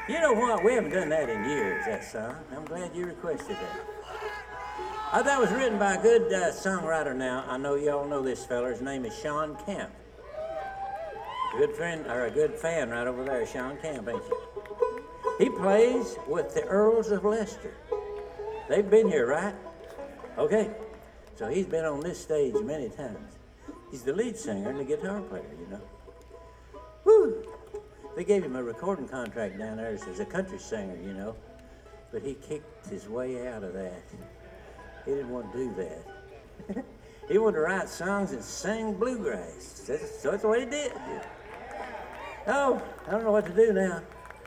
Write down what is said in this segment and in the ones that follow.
You know what? We haven't done that in years, that song. I'm glad you requested that. That was written by a good songwriter now. I know y'all know this fella. His name is Sean Kemp. A good friend, or a good fan right over there, Sean Kemp, ain't you? He plays with the Earls of Leicester. They've been here, right? Okay. So he's been on this stage many times. He's the lead singer and the guitar player, you know. Woo! They gave him a recording contract down there as a country singer, you know. But he kicked his way out of that. He didn't want to do that. He wanted to write songs and sing bluegrass. So that's what he did. Oh, I don't know what to do now.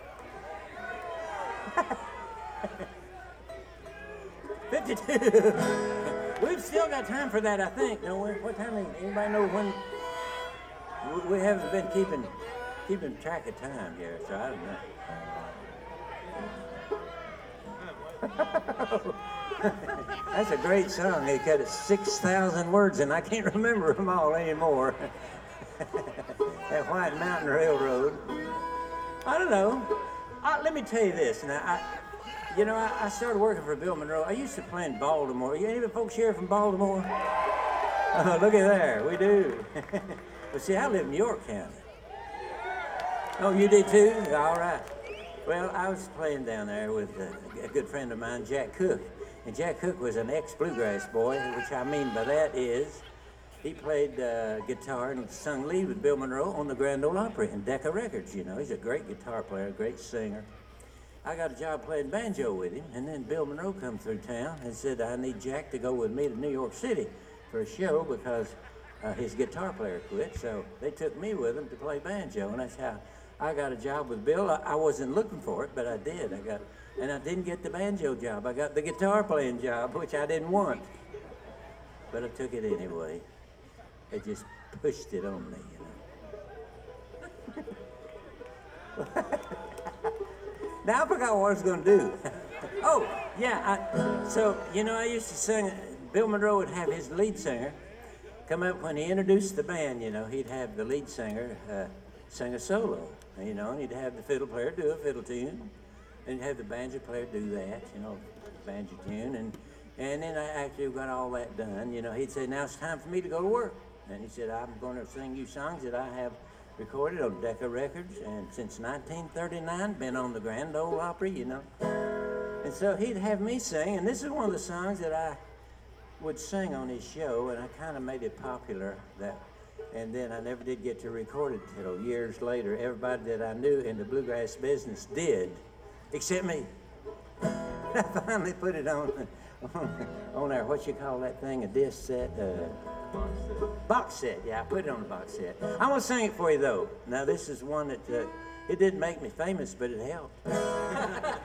$52. We've still got time for that, I think, don't we? What time is it? Anybody know when? We haven't been keeping track of time here, so I don't know. That's a great song. They cut it 6,000 words, and I can't remember them all anymore. That White Mountain Railroad. I don't know. Let me tell you this. Now, I started working for Bill Monroe. I used to play in Baltimore. You any folks here from Baltimore? Oh, look at there. We do. But see, I live in York County. Oh, you did too? All right. Well, I was playing down there with a good friend of mine, Jack Cook. And Jack Cook was an ex-bluegrass boy, which I mean by that is he played guitar and sung lead with Bill Monroe on the Grand Ole Opry and Decca Records, you know. He's a great guitar player, great singer. I got a job playing banjo with him, and then Bill Monroe come through town and said, I need Jack to go with me to New York City for a show because his guitar player quit. So they took me with him to play banjo, and that's how I got a job with Bill. I wasn't looking for it, but I did. And I didn't get the banjo job. I got the guitar playing job, which I didn't want. But I took it anyway. They just pushed it on me, you know. Now I forgot what I was going to do. Oh, yeah. So, you know, I used to sing. Bill Monroe would have his lead singer come up when he introduced the band, you know. He'd have the lead singer sing a solo, you know, and he'd have the fiddle player do a fiddle tune. And have the banjo player do that, you know, banjo tune, and then I actually got all that done. You know, he'd say, now it's time for me to go to work. And he said, I'm going to sing you songs that I have recorded on Decca Records, and since 1939, been on the Grand Ole Opry, you know. And so he'd have me sing, and this is one of the songs that I would sing on his show, and I kind of made it popular. And then I never did get to record it till years later. Everybody that I knew in the bluegrass business did. Except me. I finally put it on there. What you call that thing? A disc set? Box set. Yeah, I put it on the box set. I'm gonna sing it for you though. Now this is one that it didn't make me famous, but it helped.